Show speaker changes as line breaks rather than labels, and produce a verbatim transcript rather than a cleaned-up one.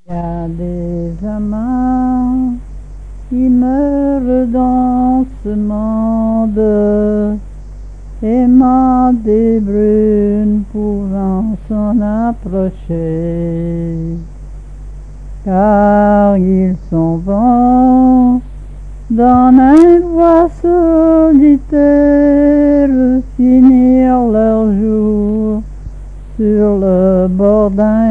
Il y a des amants qui meurent dans ce monde, aimant des brunes pouvant s'en approcher, car ils sont bons dans un bois solitaire, finir leur jour sur le bord d'un